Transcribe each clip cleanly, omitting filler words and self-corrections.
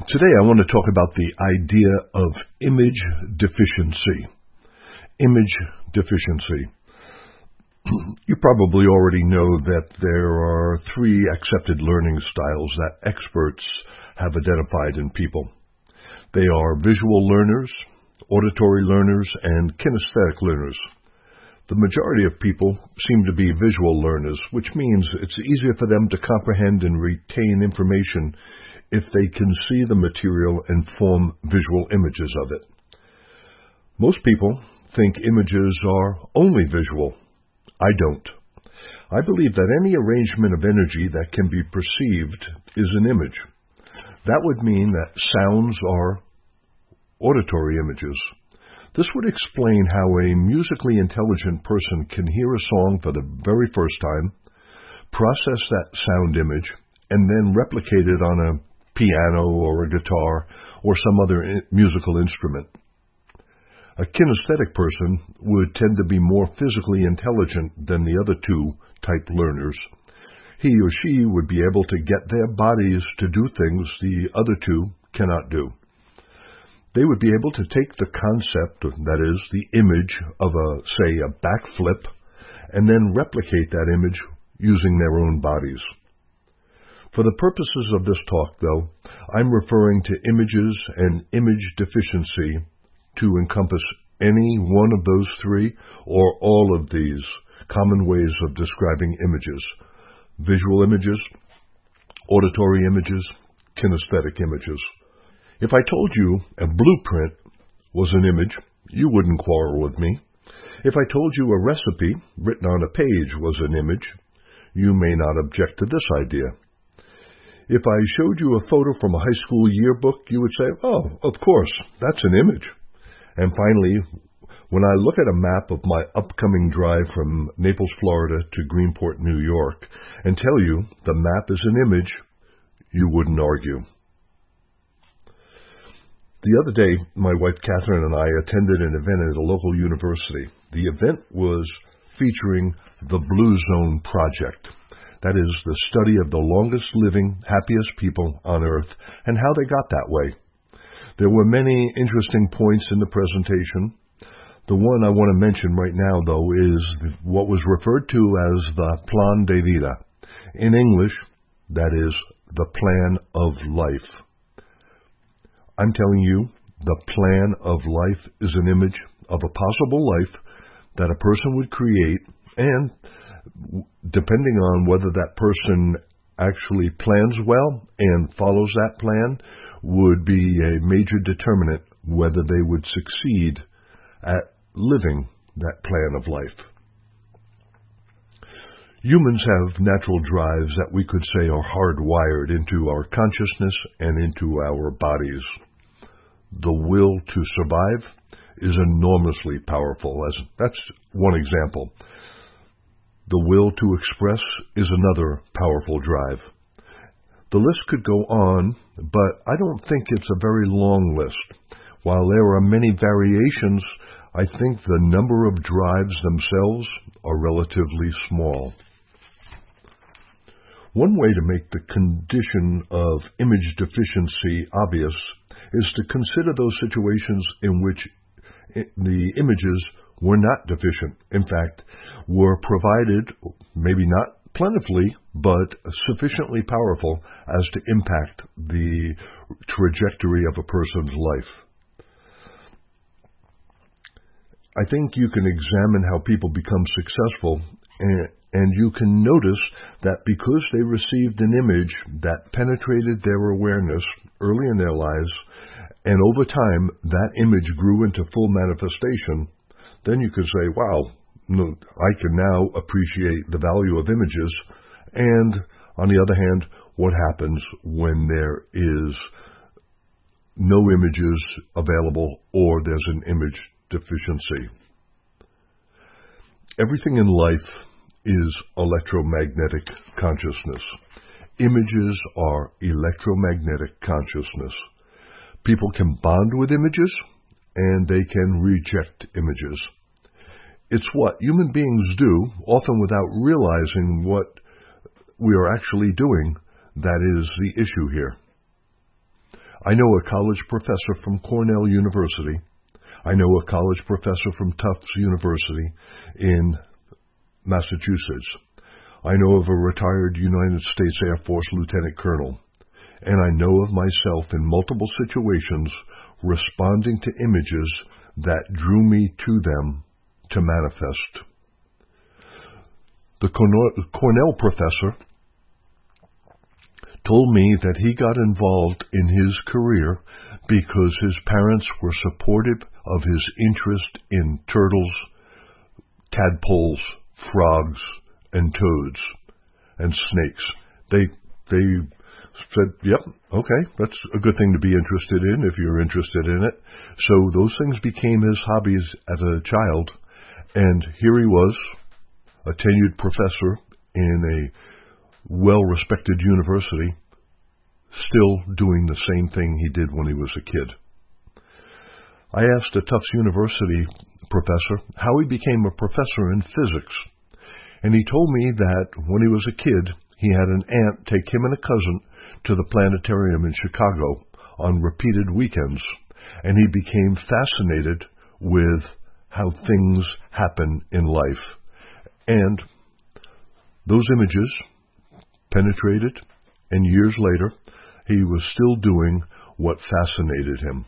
Today I want to talk about the idea of image deficiency. Image deficiency. You probably already know that there are 3 accepted learning styles that experts have identified in people. They are visual learners, auditory learners, and kinesthetic learners. The majority of people seem to be visual learners, which means it's easier for them to comprehend and retain information if they can see the material and form visual images of it. Most people think images are only visual. I don't. I believe that any arrangement of energy that can be perceived is an image. That would mean that sounds are auditory images. This would explain how a musically intelligent person can hear a song for the very first time, process that sound image, and then replicate it on a piano or a guitar or some other musical instrument. A kinesthetic person would tend to be more physically intelligent than the other 2 type learners. He or she would be able to get their bodies to do things the other 2 cannot do. They would be able to take the concept, that is, the image of say, a backflip, and then replicate that image using their own bodies. For the purposes of this talk, though, I'm referring to images and image deficiency to encompass any one of those 3 or all of these common ways of describing images: visual images, auditory images, kinesthetic images. If I told you a blueprint was an image, you wouldn't quarrel with me. If I told you a recipe written on a page was an image, you may not object to this idea. If I showed you a photo from a high school yearbook, you would say, "Oh, of course, that's an image." And finally, when I look at a map of my upcoming drive from Naples, Florida to Greenport, New York, and tell you the map is an image, you wouldn't argue. The other day, my wife Catherine and I attended an event at a local university. The event was featuring the Blue Zone Project. That is, the study of the longest living, happiest people on Earth and how they got that way. There were many interesting points in the presentation. The one I want to mention right now, though, is what was referred to as the Plan de Vida. In English, that is, the plan of life. I'm telling you, the plan of life is an image of a possible life that a person would create, and depending on whether that person actually plans well and follows that plan, would be a major determinant whether they would succeed at living that plan of life. Humans have natural drives that we could say are hardwired into our consciousness and into our bodies. The will to survive is enormously powerful. That's one example. The will to express is another powerful drive. The list could go on, but I don't think it's a very long list. While there are many variations, I think the number of drives themselves are relatively small. One way to make the condition of image deficiency obvious is to consider those situations in which the images were not deficient. In fact, were provided, maybe not plentifully, but sufficiently powerful as to impact the trajectory of a person's life. I think you can examine how people become successful, and you can notice that because they received an image that penetrated their awareness early in their lives, and over time that image grew into full manifestation, then you could say, wow, I can now appreciate the value of images. And on the other hand, what happens when there is no images available or there's an image deficiency? Everything in life is electromagnetic consciousness. Images are electromagnetic consciousness. People can bond with images, and they can reject images. It's what human beings do, often without realizing what we are actually doing, that is the issue here. I know a college professor from Cornell University. I know a college professor from Tufts University in Massachusetts. I know of a retired United States Air Force lieutenant colonel. And I know of myself in multiple situations responding to images that drew me to them to manifest. The Cornell professor told me that he got involved in his career because his parents were supportive of his interest in turtles, tadpoles, frogs, and toads, and snakes. They said, yep, okay, that's a good thing to be interested in if you're interested in it. So those things became his hobbies as a child, and here he was, a tenured professor in a well-respected university, still doing the same thing he did when he was a kid. I asked a Tufts University professor how he became a professor in physics, and he told me that when he was a kid, he had an aunt take him and a cousin to the planetarium in Chicago on repeated weekends, and he became fascinated with how things happen in life. And those images penetrated, and years later, he was still doing what fascinated him.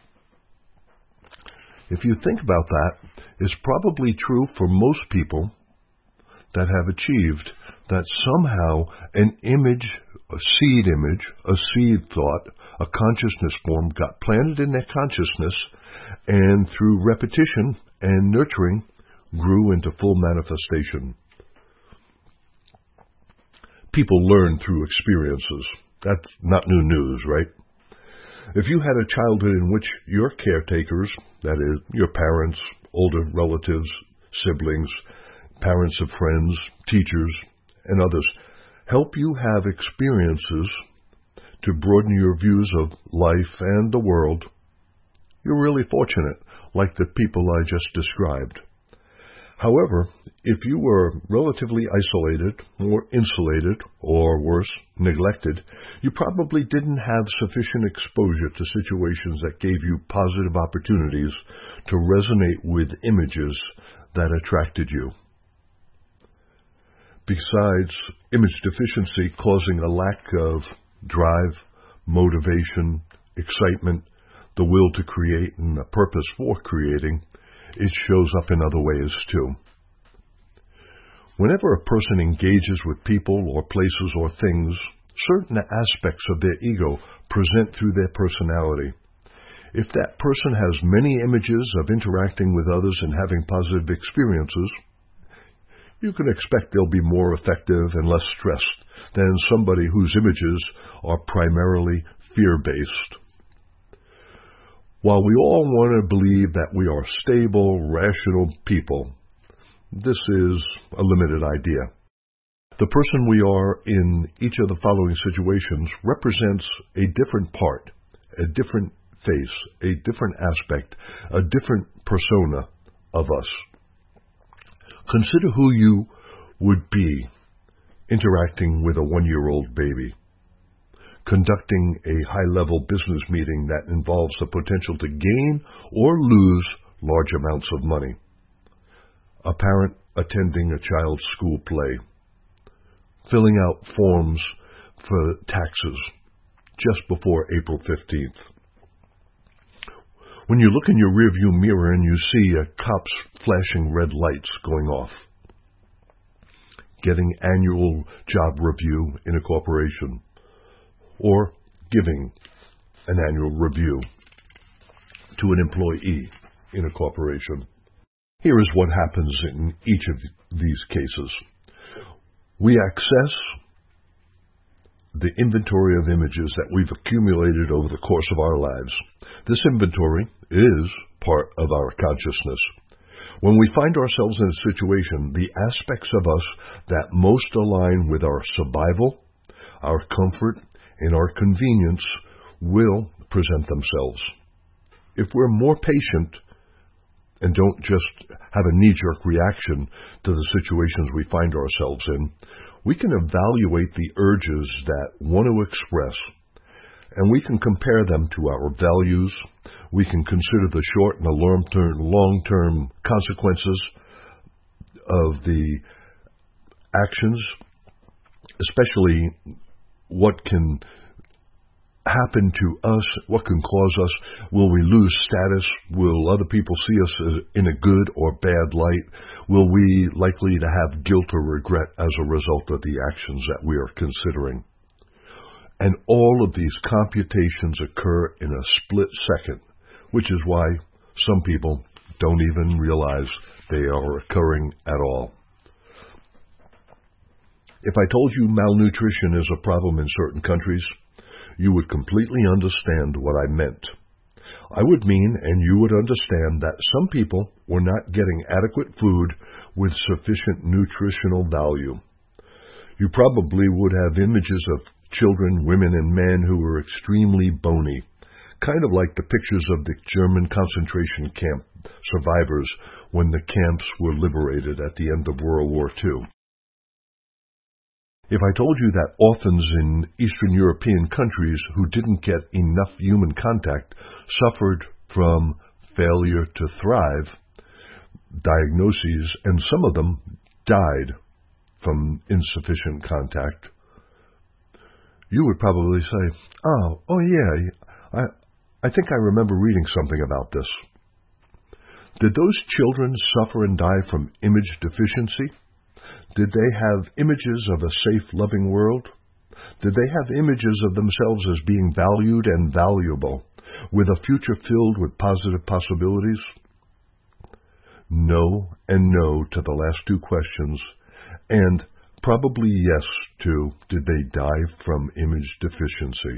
If you think about that, it's probably true for most people that have achieved that somehow an image, a seed thought, a consciousness form got planted in their consciousness, and through repetition and nurturing grew into full manifestation. People learn through experiences. That's not new news, right? If you had a childhood in which your caretakers, that is, your parents, older relatives, siblings, parents of friends, teachers, and others, help you have experiences to broaden your views of life and the world, you're really fortunate, like the people I just described. However, if you were relatively isolated or insulated or worse, neglected, you probably didn't have sufficient exposure to situations that gave you positive opportunities to resonate with images that attracted you. Besides image deficiency causing a lack of drive, motivation, excitement, the will to create, and a purpose for creating, it shows up in other ways too. Whenever a person engages with people or places or things, certain aspects of their ego present through their personality. If that person has many images of interacting with others and having positive experiences, you can expect they'll be more effective and less stressed than somebody whose images are primarily fear-based. While we all want to believe that we are stable, rational people, this is a limited idea. The person we are in each of the following situations represents a different part, a different face, a different aspect, a different persona of us. Consider who you would be interacting with a 1-year-old baby, conducting a high-level business meeting that involves the potential to gain or lose large amounts of money, a parent attending a child's school play, filling out forms for taxes just before April 15th. When you look in your rearview mirror and you see a cop's flashing red lights going off, getting annual job review in a corporation, or giving an annual review to an employee in a corporation. Here is what happens in each of these cases. We access the inventory of images that we've accumulated over the course of our lives. This inventory is part of our consciousness. When we find ourselves in a situation, the aspects of us that most align with our survival, our comfort, and our convenience will present themselves. If we're more patient and don't just have a knee-jerk reaction to the situations we find ourselves in, we can evaluate the urges that want to express and we can compare them to our values. We can consider the short and the long-term consequences of the actions, especially what can happen to us, what can cause us. Will we lose status? Will other people see us as in a good or bad light? Will we likely to have guilt or regret as a result of the actions that we are considering? And all of these computations occur in a split second, which is why some people don't even realize they are occurring at all. If I told you malnutrition is a problem in certain countries, you would completely understand what I meant. I would mean, and you would understand, that some people were not getting adequate food with sufficient nutritional value. You probably would have images of children, women, and men who were extremely bony, kind of like the pictures of the German concentration camp survivors when the camps were liberated at the end of World War II. If I told you that orphans in Eastern European countries who didn't get enough human contact suffered from failure to thrive, diagnoses, and some of them died from insufficient contact, you would probably say, oh yeah, I think I remember reading something about this. Did those children suffer and die from image deficiency? Did they have images of a safe, loving world? Did they have images of themselves as being valued and valuable, with a future filled with positive possibilities? No and no to the last two questions, and probably yes to, did they die from image deficiency?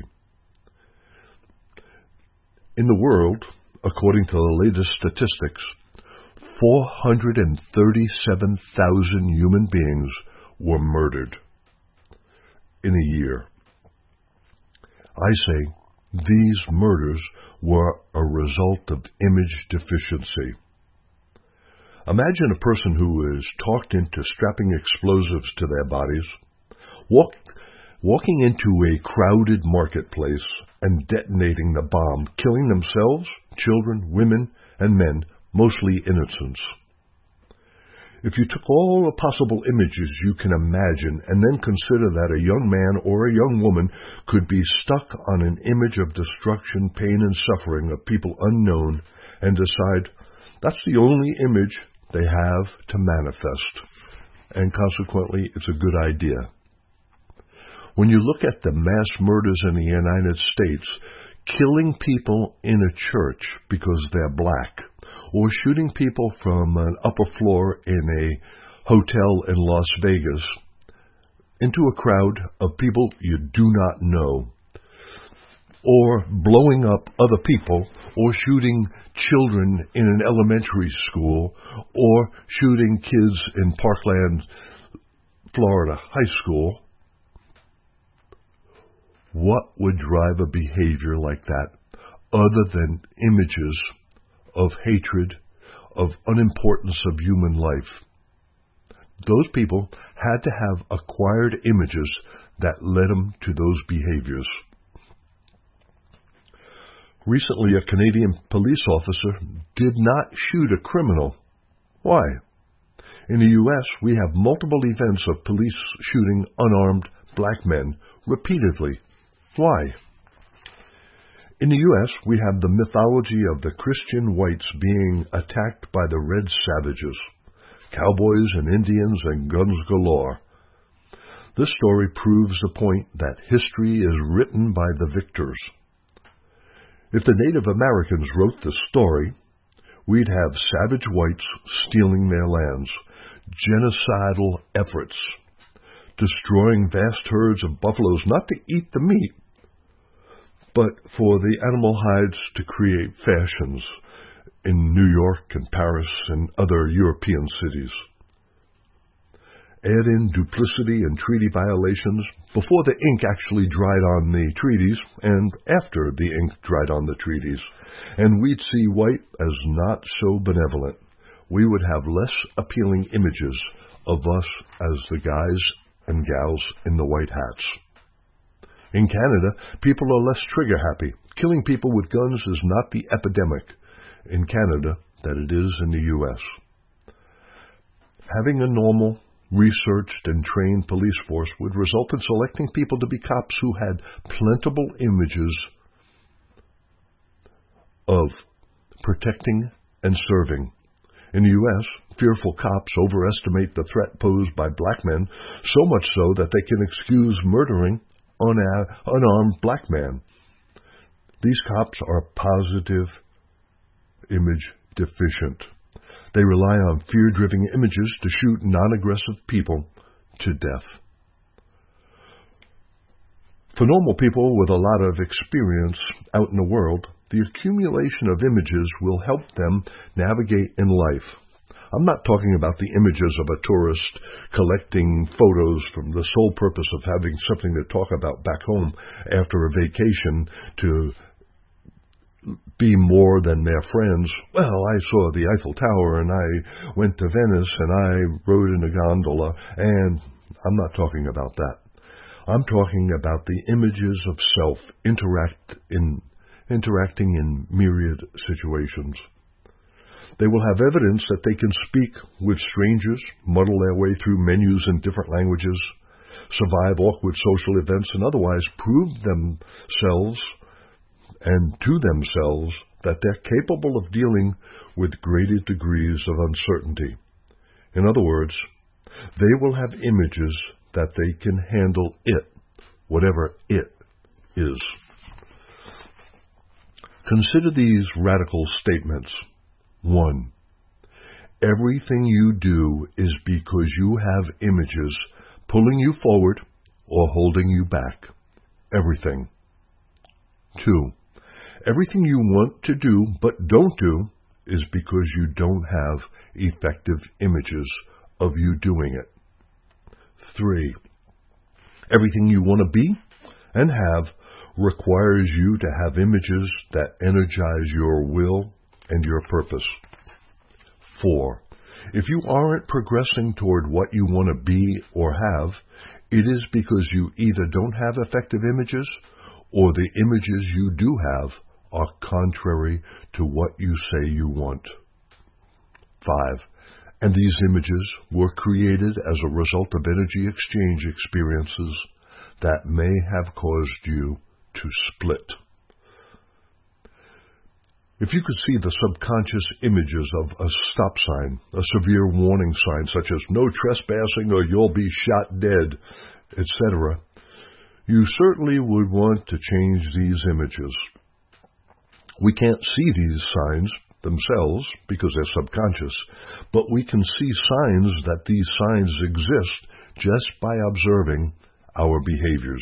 In the world, according to the latest statistics, 437,000 human beings were murdered in a year. I say these murders were a result of image deficiency. Imagine a person who is talked into strapping explosives to their bodies, walking into a crowded marketplace and detonating the bomb, killing themselves, children, women, and men, mostly innocents. If you took all the possible images you can imagine and then consider that a young man or a young woman could be stuck on an image of destruction, pain, and suffering of people unknown and decide that's the only image they have to manifest, and consequently it's a good idea. When you look at the mass murders in the United States, killing people in a church because they're black, or shooting people from an upper floor in a hotel in Las Vegas into a crowd of people you do not know, or blowing up other people, or shooting children in an elementary school, or shooting kids in Parkland, Florida high school, what would drive a behavior like that other than images of hatred, of unimportance of human life? Those people had to have acquired images that led them to those behaviors. Recently, a Canadian police officer did not shoot a criminal. Why? In the U.S., we have multiple events of police shooting unarmed black men repeatedly. Why? In the U.S., we have the mythology of the Christian whites being attacked by the red savages, cowboys and Indians and guns galore. This story proves the point that history is written by the victors. If the Native Americans wrote the story, we'd have savage whites stealing their lands, genocidal efforts, destroying vast herds of buffaloes not to eat the meat, but for the animal hides to create fashions in New York and Paris and other European cities. Add in duplicity and treaty violations before the ink actually dried on the treaties and after the ink dried on the treaties, and we'd see white as not so benevolent. We would have less appealing images of us as the guys and gals in the white hats. In Canada, people are less trigger-happy. Killing people with guns is not the epidemic in Canada that it is in the U.S. Having a normal, researched, and trained police force would result in selecting people to be cops who had plentiful images of protecting and serving. In the U.S., fearful cops overestimate the threat posed by black men, so much so that they can excuse murdering an unarmed black man. These cops are positive image deficient. They rely on fear-driven images to shoot non-aggressive people to death. For normal people with a lot of experience out in the world, the accumulation of images will help them navigate in life. I'm not talking about the images of a tourist collecting photos from the sole purpose of having something to talk about back home after a vacation to be more than their friends. Well, I saw the Eiffel Tower and I went to Venice and I rode in a gondola, and I'm not talking about that. I'm talking about the images of self interacting in myriad situations. They will have evidence that they can speak with strangers, muddle their way through menus in different languages, survive awkward social events, and otherwise prove themselves and to themselves that they're capable of dealing with greater degrees of uncertainty. In other words, they will have images that they can handle it, whatever it is. Consider these radical statements. 1. Everything you do is because you have images pulling you forward or holding you back. Everything. 2. Everything you want to do but don't do is because you don't have effective images of you doing it. 3. Everything you want to be and have requires you to have images that energize your will and your purpose. 4. If you aren't progressing toward what you want to be or have, it is because you either don't have effective images or the images you do have are contrary to what you say you want. 5. And these images were created as a result of energy exchange experiences that may have caused you to split. If you could see the subconscious images of a stop sign, a severe warning sign such as no trespassing or you'll be shot dead, etc., you certainly would want to change these images. We can't see these signs themselves because they're subconscious, but we can see signs that these signs exist just by observing our behaviors.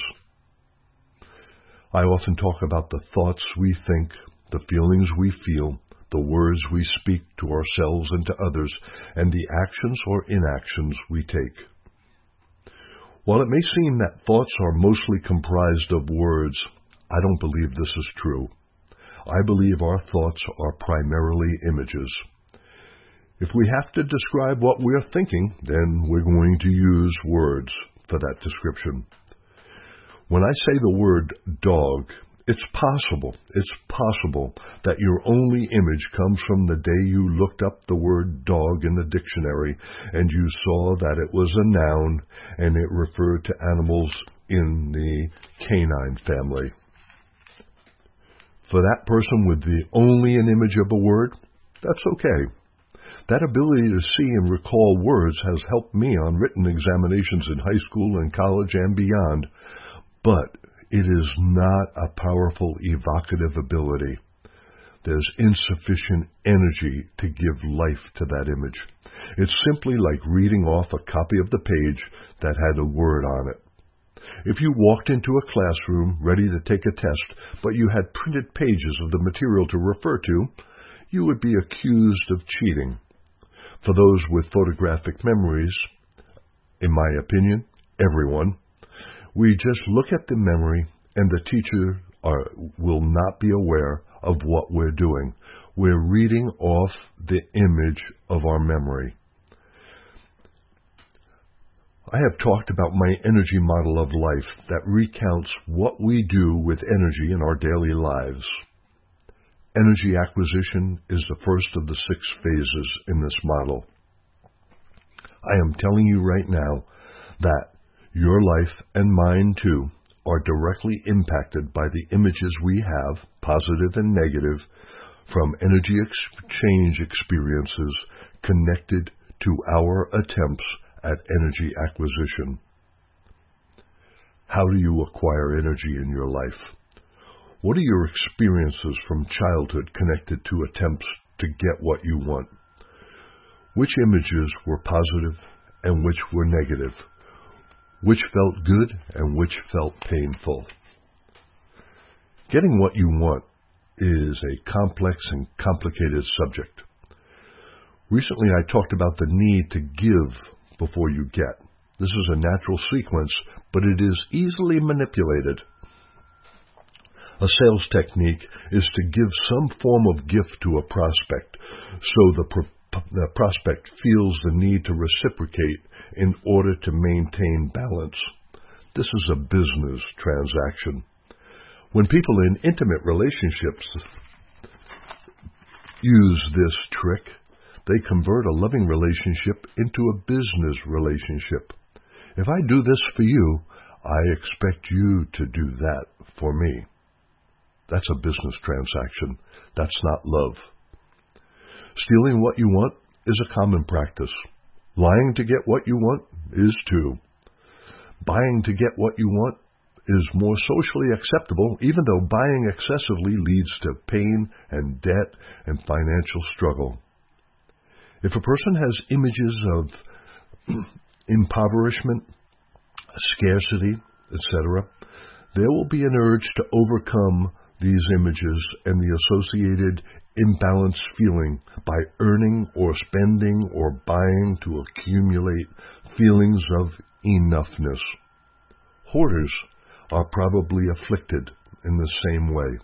I often talk about the thoughts we think, the feelings we feel, the words we speak to ourselves and to others, and the actions or inactions we take. While it may seem that thoughts are mostly comprised of words, I don't believe this is true. I believe our thoughts are primarily images. If we have to describe what we're thinking, then we're going to use words for that description. When I say the word dog, it's possible that your only image comes from the day you looked up the word dog in the dictionary and you saw that it was a noun and it referred to animals in the canine family. For that person with only an image of a word, that's okay. That ability to see and recall words has helped me on written examinations in high school and college and beyond, but it is not a powerful evocative ability. There's insufficient energy to give life to that image. It's simply like reading off a copy of the page that had a word on it. If you walked into a classroom ready to take a test, but you had printed pages of the material to refer to, you would be accused of cheating. For those with photographic memories, in my opinion, everyone, we just look at the memory and the teacher will not be aware of what we're doing. We're reading off the image of our memory. I have talked about my energy model of life that recounts what we do with energy in our daily lives. Energy acquisition is the first of the 6 phases in this model. I am telling you right now that your life and mine too are directly impacted by the images we have, positive and negative, from energy exchange experiences connected to our attempts at energy acquisition. How do you acquire energy in your life? What are your experiences from childhood connected to attempts to get what you want? Which images were positive and which were negative? Which felt good and which felt painful? Getting what you want is a complex and complicated subject. Recently I talked about the need to give before you get. This is a natural sequence, but it is easily manipulated. A sales technique is to give some form of gift to a prospect so the prospect feels the need to reciprocate in order to maintain balance. This is a business transaction. When people in intimate relationships use this trick, they convert a loving relationship into a business relationship. If I do this for you, I expect you to do that for me. That's a business transaction. That's not love. Stealing what you want is a common practice. Lying to get what you want is too. Buying to get what you want is more socially acceptable, even though buying excessively leads to pain and debt and financial struggle. If a person has images of impoverishment, scarcity, etc., there will be an urge to overcome these images and the associated imbalanced feeling by earning or spending or buying to accumulate feelings of enoughness. Hoarders are probably afflicted in the same way.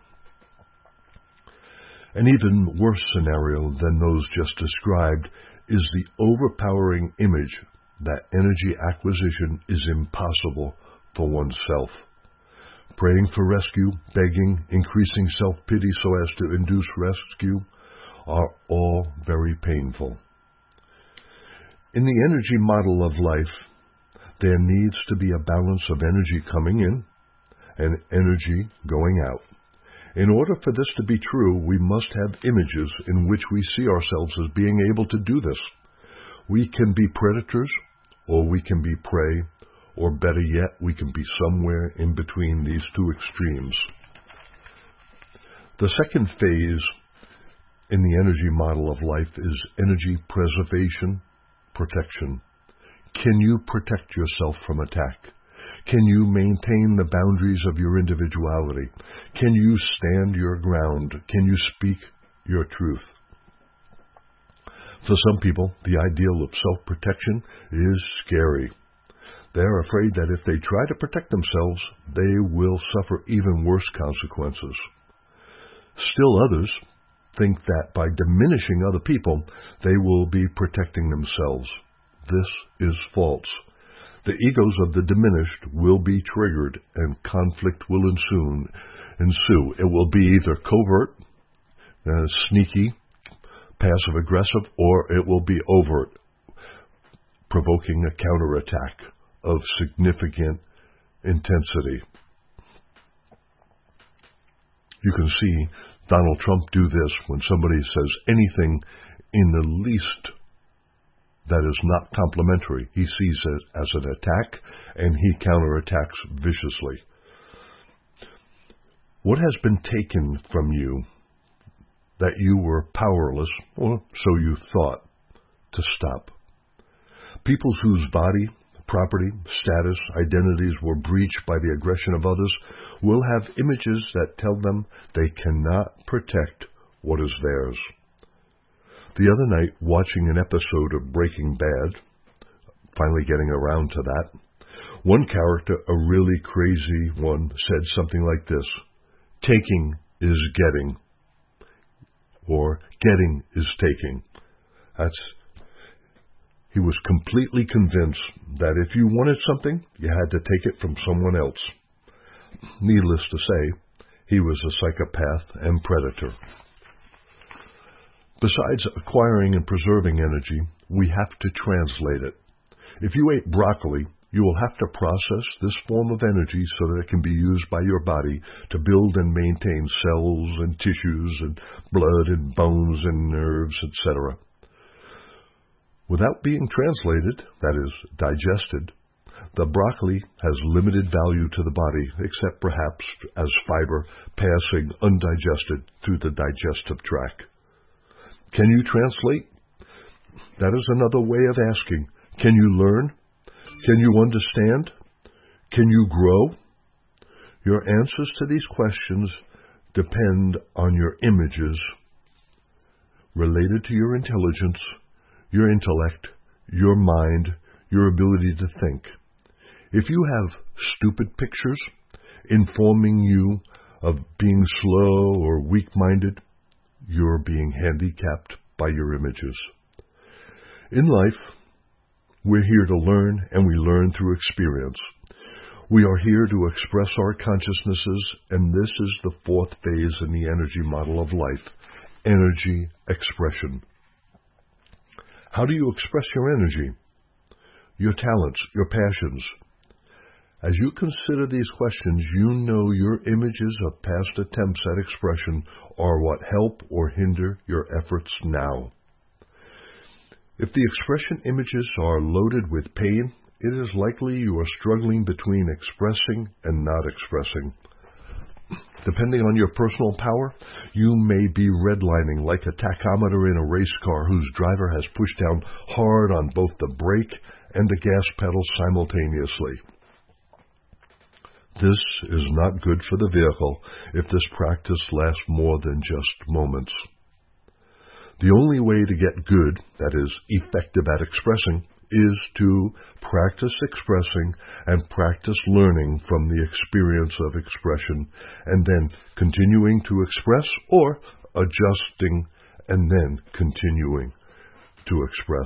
An even worse scenario than those just described is the overpowering image that energy acquisition is impossible for oneself. Praying for rescue, begging, increasing self-pity so as to induce rescue are all very painful. In the energy model of life, there needs to be a balance of energy coming in and energy going out. In order for this to be true, we must have images in which we see ourselves as being able to do this. We can be predators, or we can be prey, or better yet, we can be somewhere in between these two extremes. The second phase in the energy model of life is energy preservation, protection. Can you protect yourself from attack? Can you maintain the boundaries of your individuality? Can you stand your ground? Can you speak your truth? For some people, the ideal of self-protection is scary. They're afraid that if they try to protect themselves, they will suffer even worse consequences. Still others think that by diminishing other people, they will be protecting themselves. This is false. The egos of the diminished will be triggered and conflict will ensue. It will be either covert, sneaky, passive-aggressive, or it will be overt, provoking a counterattack of significant intensity. You can see Donald Trump do this when somebody says anything in the least that is not complimentary. He sees it as an attack, and he counterattacks viciously. What has been taken from you that you were powerless, or so you thought, to stop? Peoples whose body, property, status, identities were breached by the aggression of others will have images that tell them they cannot protect what is theirs. The other night, watching an episode of Breaking Bad, finally getting around to that, one character, a really crazy one, said something like this: taking is getting, or getting is taking. He was completely convinced that if you wanted something, you had to take it from someone else. Needless to say, he was a psychopath and predator. Besides acquiring and preserving energy, we have to translate it. If you ate broccoli, you will have to process this form of energy so that it can be used by your body to build and maintain cells and tissues and blood and bones and nerves, etc. Without being translated, that is, digested, the broccoli has limited value to the body, except perhaps as fiber passing undigested through the digestive tract. Can you translate? That is another way of asking. Can you learn? Can you understand? Can you grow? Your answers to these questions depend on your images related to your intelligence, your intellect, your mind, your ability to think. If you have stupid pictures informing you of being slow or weak-minded, you're being handicapped by your images. In life, we're here to learn, and we learn through experience. We are here to express our consciousnesses, and this is the fourth phase in the energy model of life, energy expression. How do you express your energy, your talents, your passions? As you consider these questions, you know your images of past attempts at expression are what help or hinder your efforts now. If the expression images are loaded with pain, it is likely you are struggling between expressing and not expressing. Depending on your personal power, you may be redlining like a tachometer in a race car whose driver has pushed down hard on both the brake and the gas pedal simultaneously. This is not good for the vehicle if this practice lasts more than just moments. The only way to get good, that is, effective at expressing, is to practice expressing and practice learning from the experience of expression, and then continuing to express or adjusting and then continuing to express.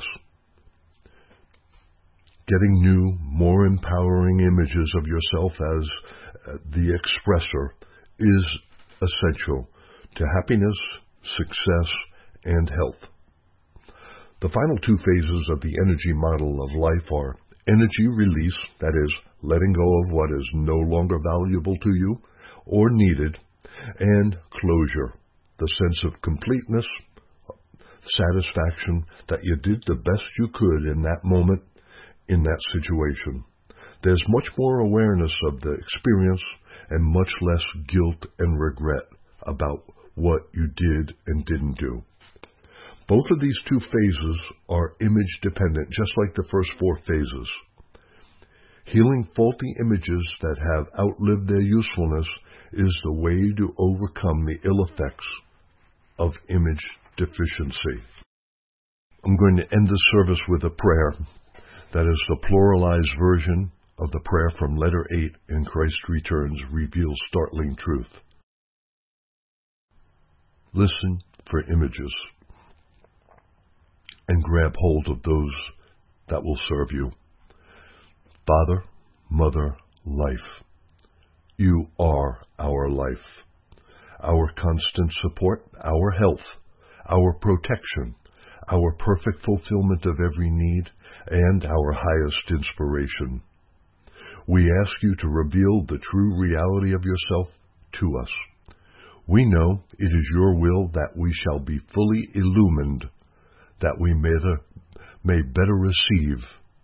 Getting new, more empowering images of yourself as the expressor is essential to happiness, success, and health. The final two phases of the energy model of life are energy release, that is, letting go of what is no longer valuable to you or needed, and closure, the sense of completeness, satisfaction that you did the best you could in that moment, in that situation. There's much more awareness of the experience and much less guilt and regret about what you did and didn't do. Both of these two phases are image dependent, just like the first four phases. Healing faulty images that have outlived their usefulness is the way to overcome the ill effects of image deficiency. I'm going to end this service with a prayer that is the pluralized version of the prayer from letter 8 in Christ Returns reveals startling truth. Listen for images and grab hold of those that will serve you. Father, Mother, Life, you are our life, our constant support, our health, our protection, our perfect fulfillment of every need, and our highest inspiration. We ask you to reveal the true reality of yourself to us. We know it is your will that we shall be fully illumined, that we may better receive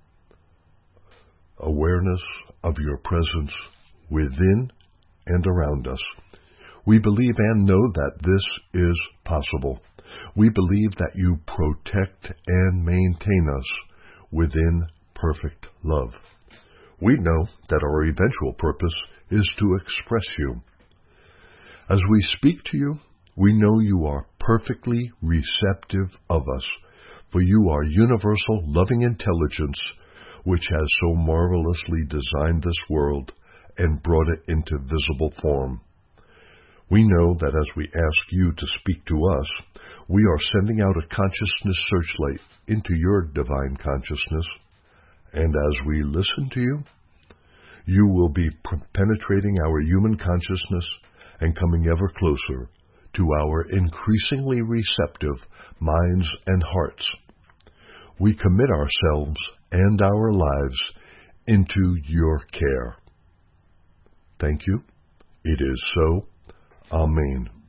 awareness of your presence within and around us. We believe and know that this is possible. We believe that you protect and maintain us within perfect love. We know that our eventual purpose is to express you. As we speak to you, we know you are perfectly receptive of us, for you are universal loving intelligence, which has so marvelously designed this world and brought it into visible form. We know that as we ask you to speak to us, we are sending out a consciousness searchlight into your divine consciousness, and as we listen to you, you will be penetrating our human consciousness and coming ever closer to our increasingly receptive minds and hearts. We commit ourselves and our lives into your care. Thank you. It is so. Amen.